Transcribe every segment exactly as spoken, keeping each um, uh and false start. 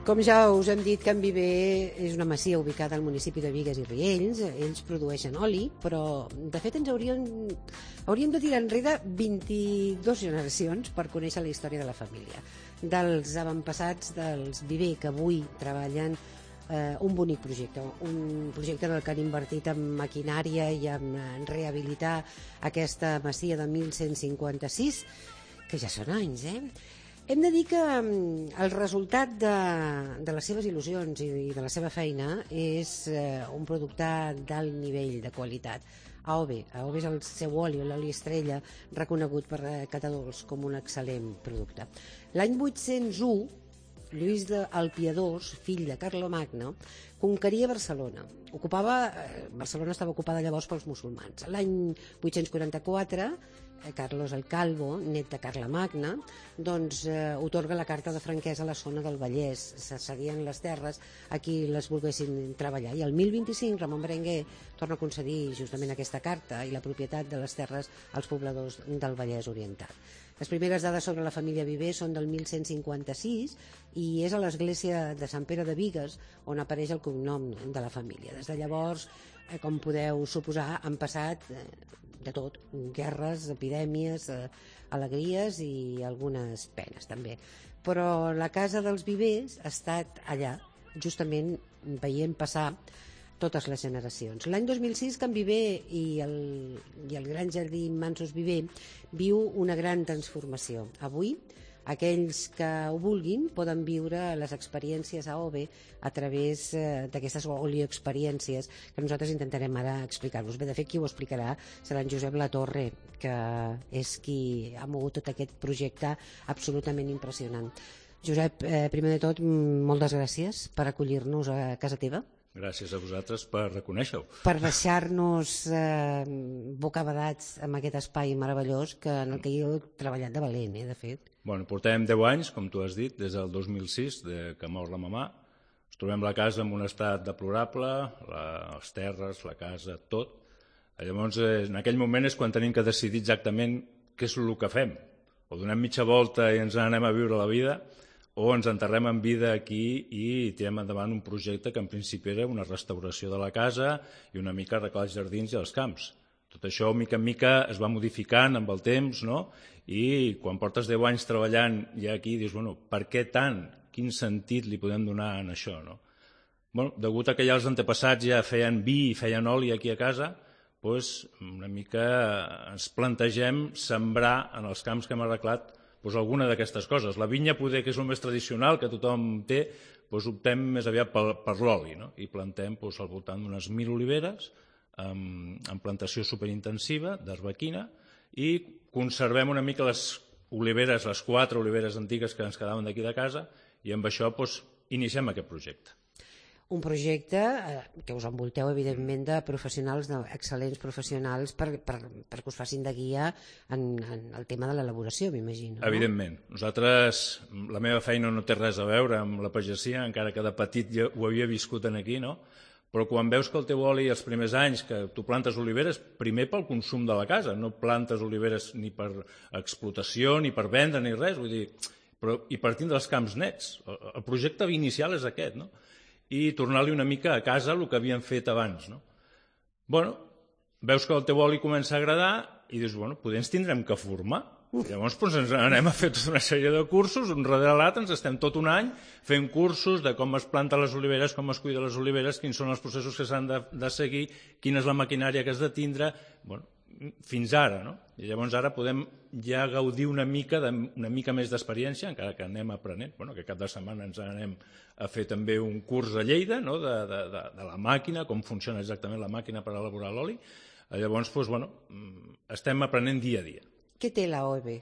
Com ja us hem dit, Can Viver és una masia ubicada al municipi de Bigues i Riells. Ells produeixen oli, però de fet ens hauríem, hauríem de tirar enrere vint-i-dues generacions per conèixer la història de la família. Dels avantpassats dels Viver, que avui treballen eh, un bonic projecte, un projecte en el que han invertit en maquinària i en rehabilitar aquesta masia de mil cent cinquanta-sis, que ja són anys, eh? Hem de dir que el resultat de, de les seves il·lusions i de la seva feina és eh, un producte d'alt nivell de qualitat. A O B. A O B és el seu oli, l'oli estrella, reconegut per catadors com un excel·lent producte. L'any vuit-cents u, Lluís el Piadós, fill de Carlomagno, conqueria Barcelona. Ocupava, eh, Barcelona estava ocupada llavors pels musulmans. L'any vuit-cents quaranta-quatre, eh, Carlos el Calvo, net de Carlemagna, doncs eh, otorga la carta de franquesa a la zona del Vallès. Se cedien les terres a qui les volguessin treballar. I el mil vint-i-cinc, Ramon Berenguer torna a concedir justament aquesta carta i la propietat de les terres als pobladors del Vallès Oriental. Les primeres dades sobre la família Viver són del mil cent cinquanta-sis i és a l'església de Sant Pere de Bigues on apareix el cognom de la família. Des de llavors, eh, com podeu suposar, han passat eh, de tot, guerres, epidèmies, eh, alegries i algunes penes també. Però la casa dels Vivers ha estat allà, justament veient passar totes les generacions. L'any dos mil sis, Can Viver i el, i el Gran Jardí Mansos Viver viu una gran transformació. Avui, aquells que ho vulguin poden viure les experiències a O B a través eh, d'aquestes olioexperiències que nosaltres intentarem ara explicar-vos. Bé, de fet, qui ho explicarà serà en Josep Latorre, que és qui ha mogut tot aquest projecte absolutament impressionant. Josep, eh, primer de tot, moltes gràcies per acollir-nos a casa teva. Gràcies a vosaltres per reconèixer-ho. Per deixar-nos eh, bocabadats amb aquest espai meravellós que, en el que jo he treballat de valent, eh, de fet. Bueno, portem deu anys, com tu has dit, des del dos mil sis, de que mor la mamà. Ens trobem la casa en un estat deplorable, la, les terres, la casa, tot. Llavors, eh, en aquell moment és quan tenim que decidir exactament què és el que fem. O donem mitja volta i ens anem a viure la vida, o ens enterrem en vida aquí i tirem endavant un projecte que en principi era una restauració de la casa i una mica arreglar els jardins i els camps. Tot això, mica en mica, es va modificant amb el temps, no? I quan portes deu anys treballant ja aquí, dius, bueno, per què tant? Quin sentit li podem donar en això, no? Bueno, degut a que ja els antepassats ja feien vi i feien oli aquí a casa, doncs una mica ens plantegem sembrar en els camps que hem arreglat doncs alguna d'aquestes coses. La vinya, poder, que és el més tradicional, que tothom té, doncs optem més aviat per, per l'oli, no? I plantem doncs, al voltant d'unes mil oliveres, amb, amb plantació superintensiva d'arbequina, i conservem una mica les oliveres, les quatre oliveres antigues que ens quedaven d'aquí de casa, i amb això doncs, iniciem aquest projecte. Un projecte eh, que us envolteu, evidentment, de professionals, d'excel·lents professionals, per, per, perquè us facin de guia en, en el tema de l'elaboració, m'imagino. No? Evidentment. Nosaltres, la meva feina no té res a veure amb la pagesia, encara que de petit ja ho havia viscut aquí, no? Però quan veus que el teu oli, els primers anys que tu plantes oliveres, primer pel consum de la casa, no plantes oliveres ni per explotació, ni per vendre, ni res, vull dir, però, i partint dels camps nets. El projecte inicial és aquest, no? I tornar-li una mica a casa el que havien fet abans, no? Bueno, veus que el teu oli comença a agradar i dius, bueno, potser ens tindrem que formar. Llavors doncs, ens anem a fer tota una sèrie de cursos, un darrere l'altre, ens estem tot un any fent cursos de com es planten les oliveres, com es cuida les oliveres, quins són els processos que s'han de, de seguir, quina és la maquinària que has de tindre, bueno, fins ara, no? I llavors ara podem ja gaudir una mica, de, una mica més d'experiència, encara que anem aprenent, bueno, que cap de setmana ens anem a fer també un curs a Lleida, no? de, de, de, de la màquina, com funciona exactament la màquina per elaborar l'oli. Llavors, doncs, bueno, estem aprenent dia a dia. Què té la O B?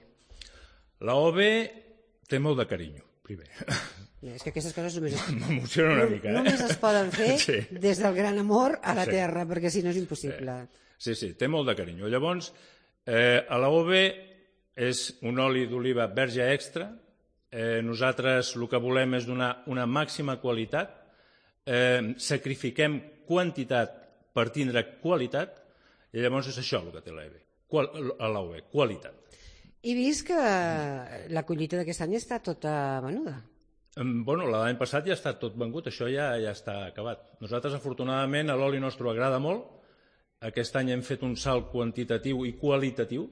La O B té molt de carinyo, primer. És que aquestes coses només, m'emociona una mica, eh? només es poden fer sí. des del gran amor a la sí. terra, perquè si no és impossible. Sí, sí, té molt de carinyo. Llavors, eh, a la O B és un oli d'oliva verge extra. Eh, nosaltres el que volem és donar una màxima qualitat. Eh, sacrifiquem quantitat per tindre qualitat i llavors és això el que té l'A B, a l'A O B, qualitat. He vist que la collita d'aquest any està tota venuda. Bueno, l'any passat ja està tot vengut, això ja ja està acabat. Nosaltres, afortunadament, a l'oli nostre agrada molt. Aquest any hem fet un salt quantitatiu i qualitatiu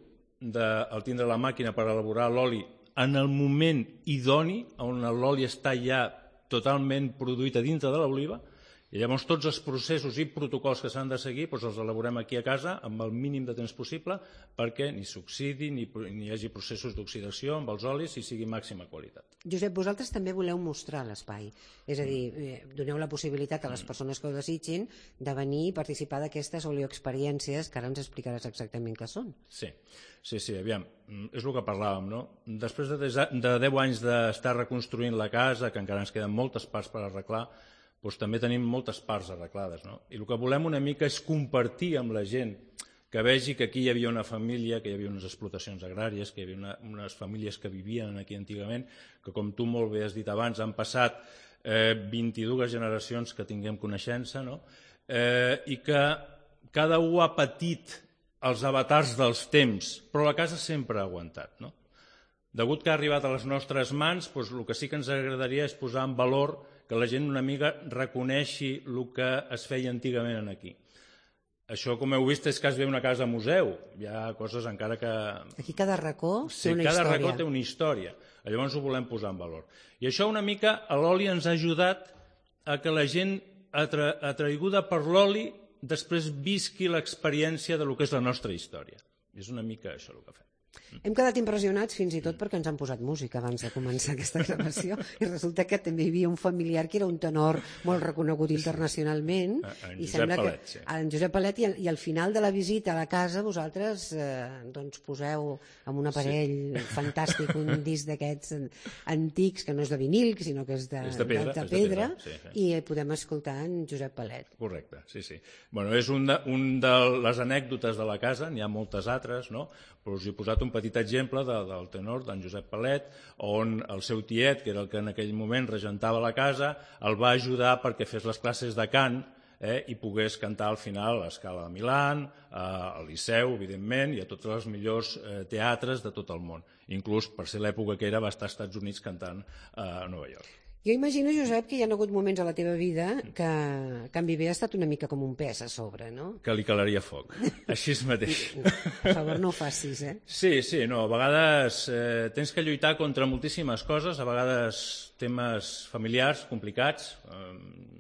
del tindre la màquina per elaborar l'oli en el moment idoni, on l'oli està ja totalment produït a dintre de l'oliva, i llavors tots els processos i protocols que s'han de seguir doncs els elaborem aquí a casa amb el mínim de temps possible perquè ni s'oxidi ni hi hagi processos d'oxidació amb els olis i sigui màxima qualitat. Josep, vosaltres també voleu mostrar l'espai, és a dir, doneu la possibilitat a les persones que ho desitgin de venir i participar d'aquestes olioexperiències que ara ens explicaràs exactament què són. Sí, sí, sí, aviam, és el que parlàvem, no? Després de deu anys d'estar reconstruint la casa, que encara ens queden moltes parts per arreglar, doncs també tenim moltes parts arreglades, no? I el que volem una mica és compartir amb la gent que vegi que aquí hi havia una família, que hi havia unes explotacions agràries, que hi havia una, unes famílies que vivien aquí antigament, que com tu molt bé has dit abans, han passat eh, vint-i-dues generacions que tinguem coneixença, no? eh, i que cada un ha patit els avatars dels temps, però la casa sempre ha aguantat, no? Degut que ha arribat a les nostres mans, doncs el que sí que ens agradaria és posar en valor que la gent una mica reconeixi el que es feia antigament aquí. Això, com heu vist, és quasi una casa museu. Hi ha coses encara que... Aquí cada racó té sí, una cada història. racó té una història. Llavors ho volem posar en valor. I això una mica, a l'oli ens ha ajudat a que la gent atra atraiguda per l'oli després visqui l'experiència de lo que és la nostra història. I és una mica això el que fem. Hem quedat impressionats fins i tot perquè ens han posat música abans de començar aquesta gravació i resulta que també hi havia un familiar que era un tenor molt reconegut internacionalment. En i Josep Palet, que, sí. En Josep Palet, i, i al final de la visita a la casa vosaltres eh, doncs poseu amb un aparell sí. fantàstic un disc d'aquests antics, que no és de vinil, sinó que és de, és de pedra, de, de és de pedra, pedra sí, sí. i podem escoltar en Josep Palet. Correcte, sí, sí. Bueno, és un de, un de les anècdotes de la casa, n'hi ha moltes altres, no? Però us he posat un petit exemple de, del tenor, d'en Josep Palet, on el seu tiet, que era el que en aquell moment regentava la casa, el va ajudar perquè fes les classes de cant eh, i pogués cantar al final a l'Escala de Milán, al Liceu, evidentment, i a tots els millors eh, teatres de tot el món. Inclús, per ser l'època que era, va estar als Estats Units cantant eh, a Nova York. Jo imagino, Josep, que hi ha hagut moments a la teva vida que Can Viver ha estat una mica com un pes a sobre, no? Que li calaria foc, així mateix. Per favor, no ho facis, eh? Sí, sí, no, a vegades eh, tens que lluitar contra moltíssimes coses, a vegades temes familiars complicats, eh,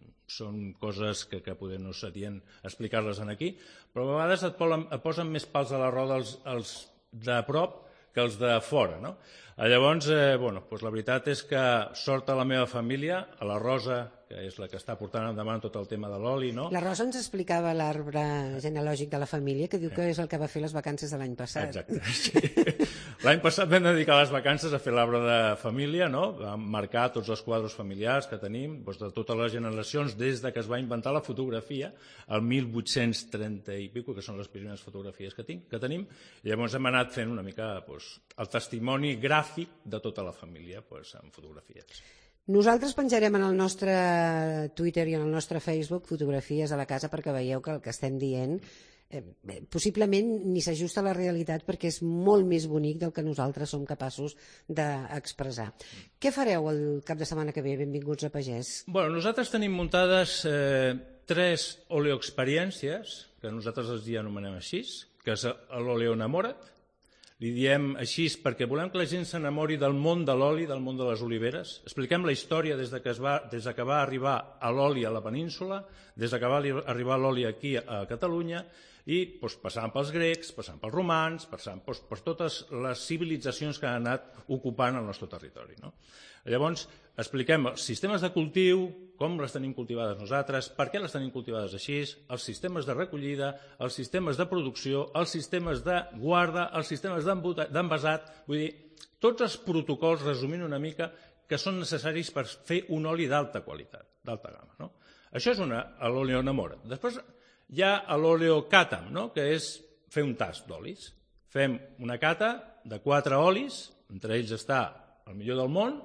són coses que, que poder no serien explicar-les aquí, però a vegades et, polen, et posen més pals a la roda els, els de prop que els de fora, no? Llavors, eh, bueno, doncs la veritat és que sort a la meva família, a la Rosa, que és la que està portant endavant tot el tema de l'oli, no? La Rosa ens explicava l'arbre genealògic de la família, que diu que és el que va fer les vacances de l'any passat. Exacte. Sí. L'any passat vam dedicar les vacances a fer l'arbre de família, no? Vam marcar tots els quadres familiars que tenim, doncs de totes les generacions, des de que es va inventar la fotografia, el mil vuit-cents trenta i pico, que són les primeres fotografies que, tinc, que tenim, i llavors hem anat fent una mica doncs, el testimoni gràfic de tota la família doncs, en fotografies. Nosaltres penjarem en el nostre Twitter i en el nostre Facebook fotografies a la casa perquè veieu que el que estem dient eh, possiblement ni s'ajusta a la realitat perquè és molt més bonic del que nosaltres som capaços d'expressar. Què fareu el cap de setmana que ve? Benvinguts a Pagès. Bueno, nosaltres tenim muntades eh, tres oleoexperiències, que nosaltres els anomenem així, que és l'oleo enamora't. Li diem així perquè volem que la gent s'enamori del món de l'oli, del món de les oliveres. Expliquem la història des de que, es va, des de que va arribar a l'oli a la península, des de que va arribar l'oli aquí a Catalunya, i doncs, passant pels grecs, passant pels romans, passant doncs, per totes les civilitzacions que han anat ocupant el nostre territori. No? Llavors, expliquem els sistemes de cultiu, com les tenim cultivades nosaltres, per què les tenim cultivades així, els sistemes de recollida, els sistemes de producció, els sistemes de guarda, els sistemes d'envasat, vull dir, tots els protocols, resumint una mica, que són necessaris per fer un oli d'alta qualitat, d'alta gamma. No? Això és l'oleo enamora't. Després hi ha l'oleo càtam, no? Que és fer un tast d'olis. Fem una cata de quatre olis, entre ells està el millor del món,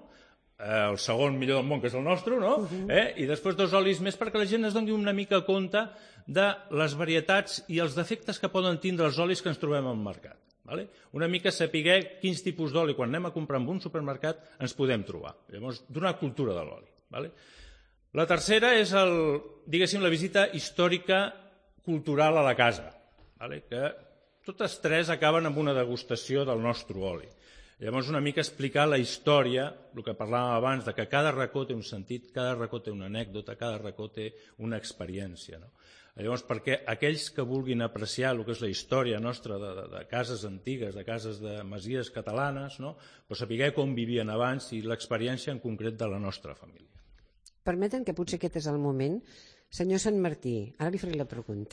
el segon millor del món, que és el nostre, no? Uh-huh. eh? I després dos olis més perquè la gent es doni una mica compte de les varietats i els defectes que poden tindre els olis que ens trobem al mercat. Vale? Una mica saber quins tipus d'oli, quan anem a comprar en un supermercat, ens podem trobar. Llavors, donar cultura de l'oli. Vale? La tercera és el, diguéssim, la visita històrica cultural a la casa, vale? Que totes tres acaben amb una degustació del nostre oli. Llavors, una mica explicar la història, el que parlàvem abans, de que cada racó té un sentit, cada racó té una anècdota, cada racó té una experiència. No? Llavors, perquè aquells que vulguin apreciar el que és la història nostra de, de, de cases antigues, de cases de masies catalanes, no? Pues saber com vivien abans i l'experiència en concret de la nostra família. Permeten que potser aquest és el moment. Senyor Sant Martí, ara li faré la pregunta.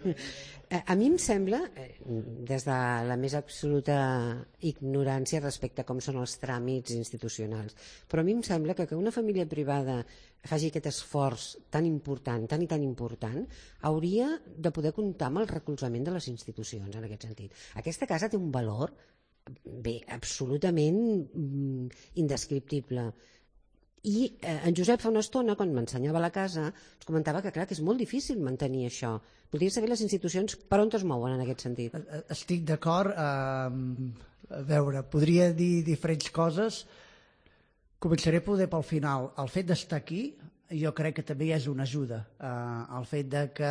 A mi em sembla, des de la més absoluta ignorància respecte a com són els tràmits institucionals, però a mi em sembla que que una família privada faci aquest esforç tan important, tan i tan important, hauria de poder comptar amb el recolzament de les institucions en aquest sentit. Aquesta casa té un valor, bé, absolutament indescriptible. I eh, en Josep fa una estona, quan m'ensenyava la casa, ens comentava que, clar, que és molt difícil mantenir això. Voldria saber les institucions per on es mouen en aquest sentit. Estic d'acord. Eh, a veure, podria dir diferents coses. Començaré poder pel final. El fet d'estar aquí jo crec que també és una ajuda. Eh, el fet de que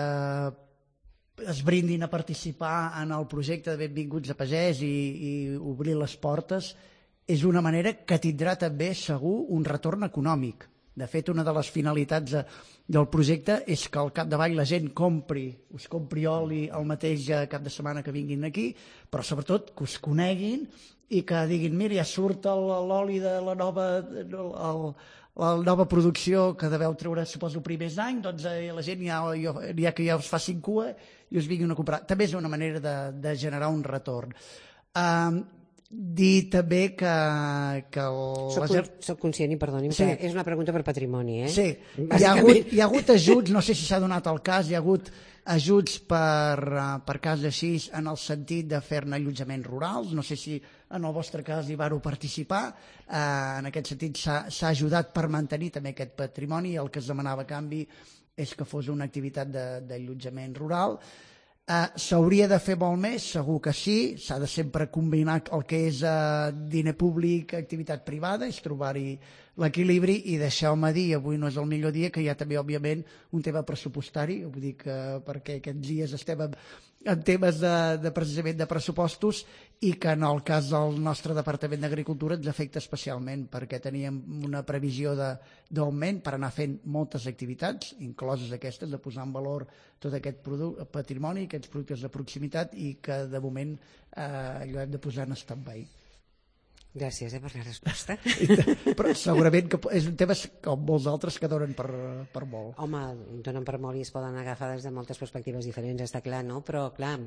es brindin a participar en el projecte de Benvinguts a Pagès i, i obrir les portes és una manera que tindrà també segur un retorn econòmic. De fet, una de les finalitats de, del projecte és que al capdavall la gent compri, us compri oli el mateix cap de setmana que vinguin aquí, però sobretot que us coneguin i que diguin, mira, ja surt l'oli de la nova, el, la nova producció que deveu treure, suposo, primers d'any, doncs eh, la gent ja, ja que ja us facin cua i us vinguin a comprar. També és una manera de, de generar un retorn. Um, dir també que... que el... Soc, con, soc conscient i perdoni'm, sí. Que és una pregunta per patrimoni, eh? Sí, hi ha, hagut, hi ha hagut ajuts, no sé si s'ha donat el cas, hi ha hagut ajuts per, per cas així en el sentit de fer-ne allotjaments rurals, no sé si en el vostre cas hi vareu participar, eh, en aquest sentit s'ha ajudat per mantenir també aquest patrimoni, el que es demanava a canvi és que fos una activitat d'allotjament rural. Uh, s'hauria de fer molt més, segur que sí, s'ha de sempre combinar el que és uh, diner públic, activitat privada, és trobar-hi l'equilibri i deixeu-me dir, avui no és el millor dia, que hi ha també, òbviament, un tema pressupostari, vull dir que perquè aquests dies estem en, en temes de, de precisament de pressupostos i que en el cas del nostre Departament d'Agricultura ens afecta especialment perquè teníem una previsió d'augment per anar fent moltes activitats, incloses aquestes, de posar en valor tot aquest patrimoni, aquests productes de proximitat i que de moment eh, allò hem de posar en stand-by. Gràcies eh, per la resposta. Però segurament que és un tema com molts altres que donen per, per molt. Home, donen per molt i es poden agafar des de moltes perspectives diferents, està clar, no? Però clar,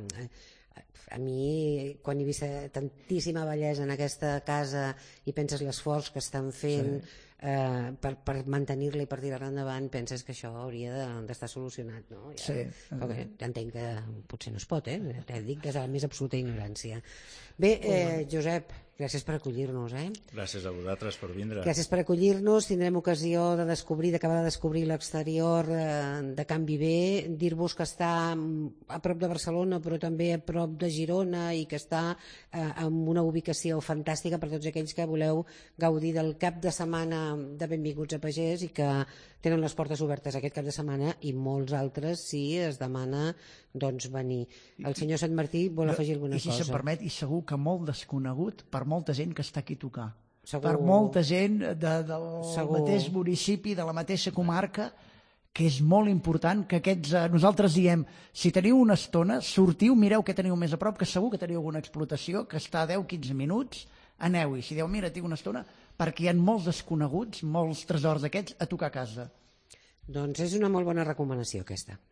a mi quan he vist tantíssima bellesa en aquesta casa i penses l'esforç que estan fent sí. eh, per, per mantenir-la i per tirar-la endavant, penses que això hauria d'estar solucionat, no? Ja, sí. Okay, ja entenc que potser no es pot, eh? Ja dic des de la més absoluta ignorància. Bé, eh, Josep, gràcies per acollir-nos. Eh? Gràcies a vosaltres per vindre. Gràcies per acollir-nos. Tindrem ocasió de descobrir, d'acabar de descobrir l'exterior de Can Viver, dir-vos que està a prop de Barcelona però també a prop de Girona i que està en una ubicació fantàstica per tots aquells que voleu gaudir del cap de setmana de Benvinguts a Pagès i que tenen les portes obertes aquest cap de setmana i molts altres si es demana doncs venir. El senyor Sant Martí vol afegir alguna cosa. I si se'm permet, i segur que molt desconegut per molta gent que està aquí a tocar. Segur... Per molta gent de, del segur... mateix municipi, de la mateixa comarca, que és molt important que aquests... Eh, nosaltres diem, si teniu una estona, sortiu, mireu què teniu més a prop, que segur que teniu alguna explotació, que està a deu a quinze minuts, aneu-hi. Si dieu, mira, tinc una estona, perquè hi ha molts desconeguts, molts tresors d'aquests, a tocar a casa. Doncs és una molt bona recomanació, aquesta.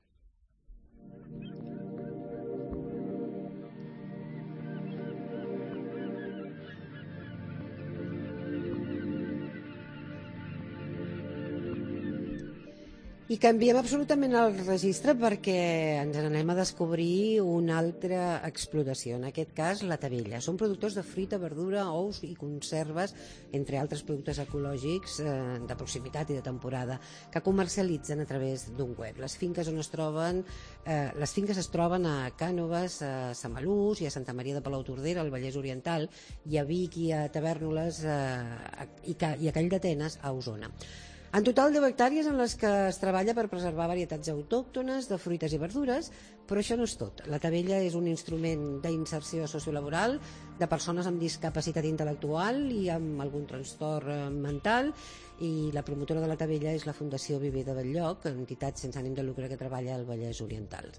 I canviem absolutament el registre perquè ens n'anem a descobrir una altra explotació, en aquest cas la Tavella. Són productors de fruita, verdura, ous i conserves, entre altres productes ecològics eh, de proximitat i de temporada, que comercialitzen a través d'un web. Les finques on es troben, eh, les finques es troben a Cànoves, a Samalús i a Santa Maria de Palautordera, al Vallès Oriental, i a Vic i a Tavèrnoles eh, i, a, i a Call d'Atenes, a Osona. En total, deu hectàrees en les que es treballa per preservar varietats autòctones de fruites i verdures, però això no és tot. La Tavella és un instrument d'inserció sociolaboral de persones amb discapacitat intel·lectual i amb algun trastorn mental, i la promotora de la Tavella és la Fundació Viver de Belllloc, entitat sense ànim de lucre que treballa al Vallès Oriental.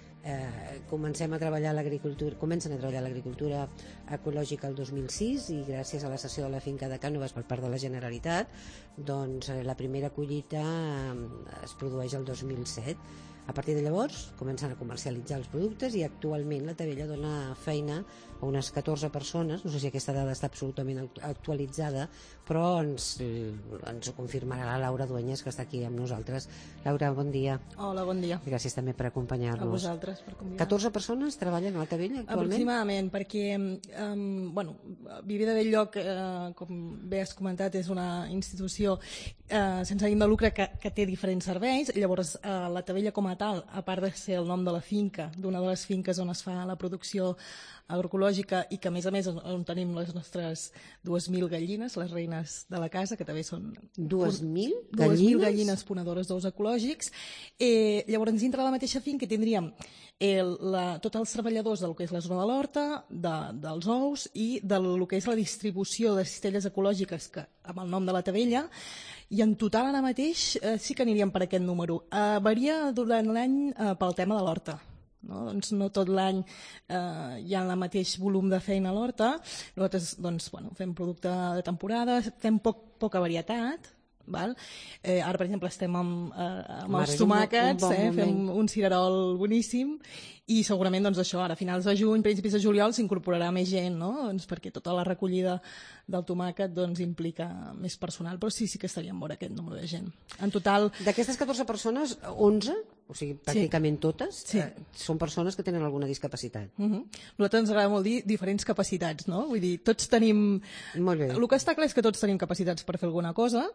Eh, comencem a treballar l'agricultura, comencen a treballar l'agricultura ecològica el dos mil sis, i gràcies a la cessió de la finca de Cànoves per part de la Generalitat, doncs eh, la primera collita eh, es produeix el dos mil set. A partir de llavors comencen a comercialitzar els productes i actualment la Tavella dona feina a unes catorze persones. No sé si aquesta dada està absolutament actualitzada, però ens, ens ho confirmarà la Laura Dueñas, que està aquí amb nosaltres. Laura, bon dia. Hola, bon dia. Gràcies també per acompanyar-nos. A vosaltres per convidar. catorze persones treballen a la Tavella actualment? Aproximadament, perquè um, bueno, Viver de Belllloc, eh, com bé has comentat, és una institució eh, sense ànim de lucre que, que té diferents serveis. Llavors, eh, la Tavella com a tal, a part de ser el nom de la finca, d'una de les finques on es fa la producció agroecològica, i que a més a més on tenim les nostres dues mil gallines, les reines de la casa, que també són dues mil gallines? gallines ponedores d'ous ecològics. Eh, llavors, dintre de la mateixa finca tindríem eh, la, tots els treballadors del que és la zona de l'horta, de, dels ous i del que és la distribució de cistelles ecològiques, que amb el nom de la Tavella, i en total ara mateix eh, sí que aniríem per aquest número. Eh, varia durant l'any eh, pel tema de l'horta. No? Doncs no tot l'any eh, hi ha el mateix volum de feina a l'horta. Nosaltres doncs, bueno, fem producte de temporada, fem poc, poca varietat. Val? Eh, ara, per exemple, estem amb, eh, amb els tomàquets, un, un bon eh, fem un cirerol boníssim, i segurament doncs, això, ara a finals de juny, principis de juliol, s'incorporarà més gent, no? Doncs perquè tota la recollida del tomàquet doncs, implica més personal, però sí, sí que estaríem vora aquest número de gent. En total... D'aquestes catorze persones, onze, o sigui, pràcticament sí. totes, sí. eh, són persones que tenen alguna discapacitat. Uh -huh. A nosaltres ens agrada molt dir diferents capacitats, no? Vull dir, tots tenim... Molt bé. El que està clar és que tots tenim capacitats per fer alguna cosa.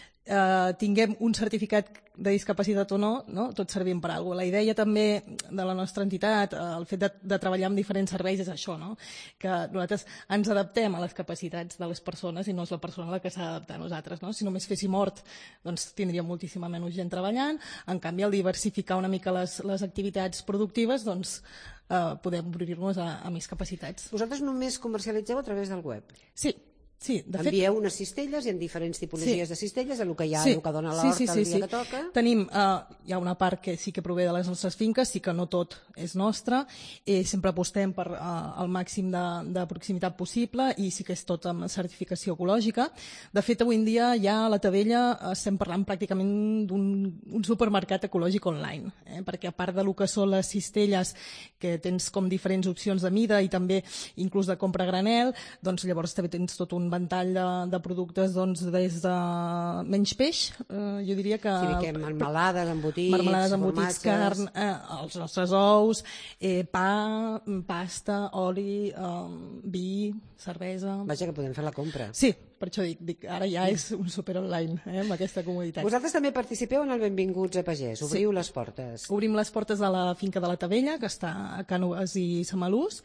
Uh, tinguem un certificat de discapacitat o no, no? Tots servim per alguna cosa. La idea també de la nostra entitat, uh, el fet de, de treballar amb diferents serveis és això, no? Que nosaltres ens adaptem a les capacitats de les persones i no és la persona la que s'ha d'adaptar a nosaltres, no? Si només féssim hort, doncs tindríem moltíssima menys gent treballant. En canvi, al diversificar una mica les, les activitats productives, doncs uh, podem obrir-nos a, a més capacitats. Vosaltres només comercialitzeu a través del web? Sí. Sí, de Envieu fet... unes cistelles, hi ha diferents tipologies sí. de cistelles, el que hi ha, sí. el que dona l'horta sí, sí, sí, el dia sí. que toca. Tenim, uh, hi ha una part que sí que prové de les nostres finques, sí que no tot és nostre, i sempre apostem per uh, el màxim de, de proximitat possible, i sí que és tot amb certificació ecològica. De fet, avui en dia ja a la Tavella estem parlant pràcticament d'un un supermercat ecològic online, eh? Perquè a part de lo que són les cistelles, que tens com diferents opcions de mida i també inclús de compra a granel, doncs llavors també tens tot un ventall de, de productes doncs, des de menys peix, eh, jo diria que... Sí, que marmelades, embotits, marmelades, embotits, carn, eh, els nostres ous, eh, pa, pasta, oli, eh, vi, cervesa... Vaja, que podem fer la compra. Sí, per això dic, dic ara ja és un super online, eh, amb aquesta comoditat. Vosaltres també participeu en el Benvinguts a Pagès, obriu sí. les portes. Obrim les portes de la finca de la Tavella, que està a Cànoves i Samalús,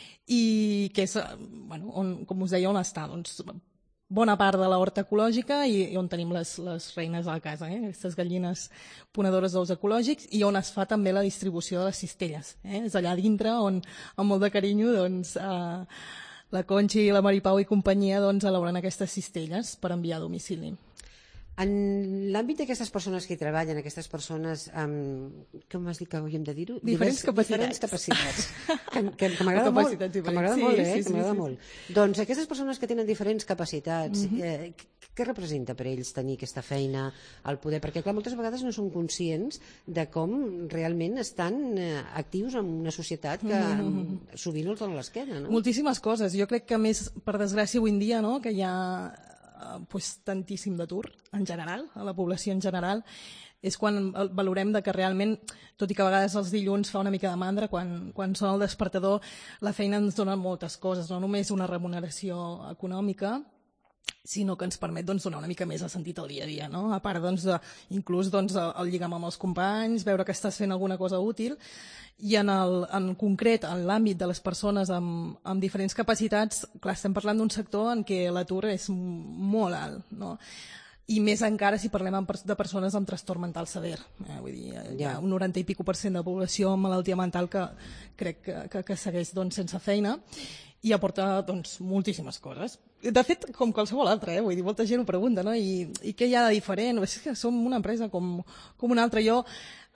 i que és, bueno, on, com us deia, on està, doncs, bona part de la horta ecològica i, i on tenim les, les reines a la casa, eh? Aquestes gallines ponedores d'ous ecològics, i on es fa també la distribució de les cistelles. Eh? És allà dintre on, amb molt de carinyo, doncs, eh, la Conxi, la Maripau i companyia doncs, elaboren aquestes cistelles per enviar a domicili. En l'àmbit d'aquestes persones que hi treballen, aquestes persones amb, com has dit que hauríem de dir-ho? Diferents capacitats. Diferents capacitats. Que, que, que m'agrada molt, que m'agrada sí, molt, eh? Sí, sí, que m'agrada sí, molt. Sí. Doncs aquestes persones que tenen diferents capacitats, mm-hmm. eh, què representa per ells tenir aquesta feina, el poder? Perquè, clar, moltes vegades no són conscients de com realment estan eh, actius en una societat que mm-hmm. sovint els dona l'esquena, no? Moltíssimes coses. Jo crec que, més, per desgràcia, avui en dia, no?, que hi ha pues, tantíssim d'atur en general, a la població en general, és quan valorem de que realment, tot i que a vegades els dilluns fa una mica de mandra, quan, quan sona el despertador, la feina ens dona moltes coses, no només una remuneració econòmica, sinó que ens permet doncs, donar una mica més de sentit al dia a dia, no? A part, doncs, de, inclús doncs, el lligam amb els companys, veure que estàs fent alguna cosa útil, i en, el, en concret, en l'àmbit de les persones amb, amb diferents capacitats, clar, estem parlant d'un sector en què l'atur és molt alt, no? I més encara si parlem de persones amb trastorn mental sever. Eh? Vull dir, hi ha un noranta i pico per cent de població amb malaltia mental que crec que, que, que segueix doncs, sense feina i aporta doncs, moltíssimes coses. De fet, com qualsevol altra, eh? Vull dir, molta gent ho pregunta, no? I, i què hi ha de diferent? És que som una empresa com, com una altra. Jo,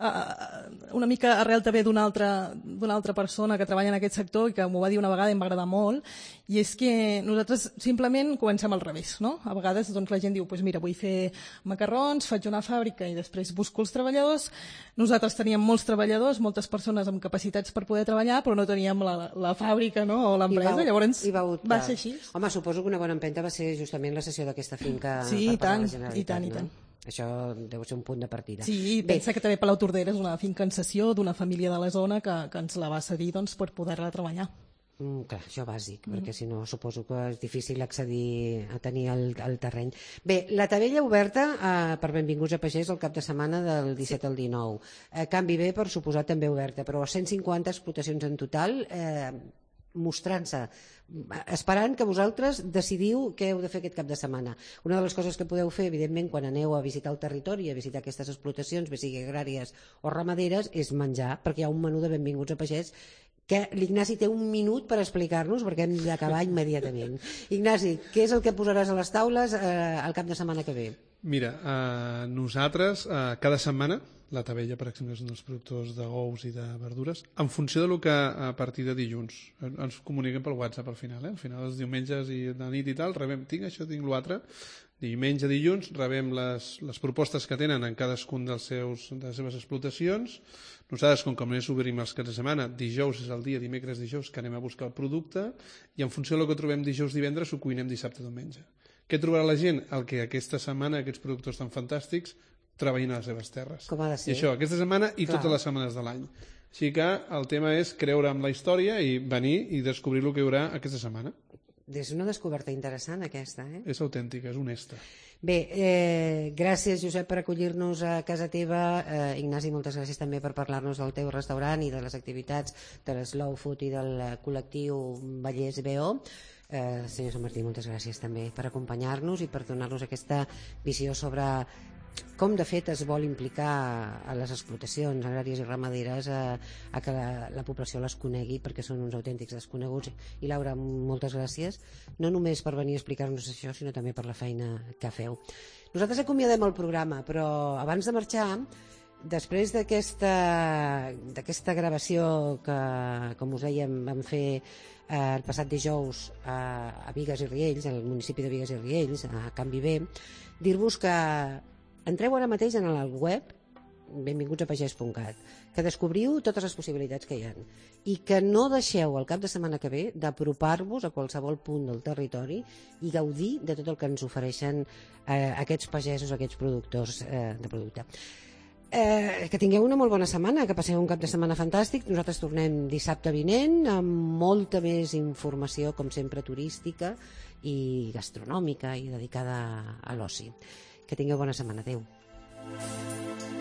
Uh, una mica arrel també d'una altra, d'una altra persona que treballa en aquest sector i que m'ho va dir una vegada i em va agradar molt, i és que nosaltres simplement comencem al revés, no? A vegades doncs, la gent diu, pues mira, vull fer macarrons, faig una fàbrica i després busco els treballadors. Nosaltres teníem molts treballadors, moltes persones amb capacitats per poder treballar, però no teníem la, la fàbrica, no? O l'empresa, vau, llavors va, va ser així. Home, suposo que una bona empenta va ser justament la sessió d'aquesta finca sí, per part de la Generalitat. Sí, i tant, i tant. No? Això deu ser un punt de partida. Sí, Bé. pensa que també Palau Tordera és una finca en cessió d'una família de la zona que, que ens la va cedir doncs, per poder-la treballar. Mm, clar, això bàsic, mm. perquè si no suposo que és difícil accedir a tenir el, el terreny. Bé, la Tavella oberta eh, per Benvinguts a Pagès el cap de setmana del disset al dinou. Eh, Canvi B, per suposat, també oberta, però cent cinquanta explotacions en total, eh, mostrant-se, esperant que vosaltres decidiu què heu de fer aquest cap de setmana. Una de les coses que podeu fer, evidentment, quan aneu a visitar el territori, a visitar aquestes explotacions, bé sigui agràries o ramaderes, és menjar, perquè hi ha un menú de Benvinguts a Pagès que l'Ignasi té un minut per explicar-nos perquè hem d'acabar immediatament. Ignasi, què és el que posaràs a les taules eh, el cap de setmana que ve? Mira, eh, nosaltres eh, cada setmana, la Tavella, per exemple, és un dels productors d'ous i de verdures, en funció del que a partir de dilluns ens comuniquem pel WhatsApp al final, eh? Al final els diumenges i de nit i tal, rebem, tinc això, tinc l'altre, diumenge, dilluns, rebem les, les propostes que tenen en cadascun dels seus, de les seves explotacions. Nosaltres, com que només obrim els caps de setmana, dijous és el dia, dimecres, dijous, que anem a buscar el producte, i en funció del que trobem dijous, divendres, ho cuinem dissabte, diumenge. Què trobarà la gent? El que aquesta setmana aquests productors tan fantàstics treballin a les seves terres. Com ha de ser. I això, aquesta setmana i Clar. totes les setmanes de l'any. Així que el tema és creure en la història i venir i descobrir el que hi haurà aquesta setmana. És una descoberta interessant aquesta, eh? És autèntica, és honesta. Bé, eh, gràcies Josep per acollir-nos a casa teva. eh, Ignasi, moltes gràcies també per parlar-nos del teu restaurant i de les activitats de l'Slow Food i del col·lectiu Vallès B O. Eh, senyor Sant Martí, moltes gràcies també per acompanyar-nos i per donar-nos aquesta visió sobre com de fet es vol implicar a les explotacions agràries i ramaderes a, a que la, la població les conegui, perquè són uns autèntics desconeguts. I Laura, moltes gràcies, no només per venir a explicar-nos això, sinó també per la feina que feu. Nosaltres acomiadem el programa, però abans de marxar, després d'aquesta d'aquesta gravació que, com us dèiem, vam fer eh, el passat dijous a, a Bigues i Riells, al municipi de Bigues i Riells, a Can Viver, dir-vos que entreu ara mateix en el web benvinguts a pagès punt cat, que descobriu totes les possibilitats que hi ha i que no deixeu el cap de setmana que ve d'apropar-vos a qualsevol punt del territori i gaudir de tot el que ens ofereixen eh, aquests pagesos, aquests productors eh, de producte. Eh, que tingueu una molt bona setmana, que passeu un cap de setmana fantàstic. Nosaltres tornem dissabte vinent amb molta més informació, com sempre, turística i gastronòmica i dedicada a l'oci. Que tingueu bona setmana. Adéu.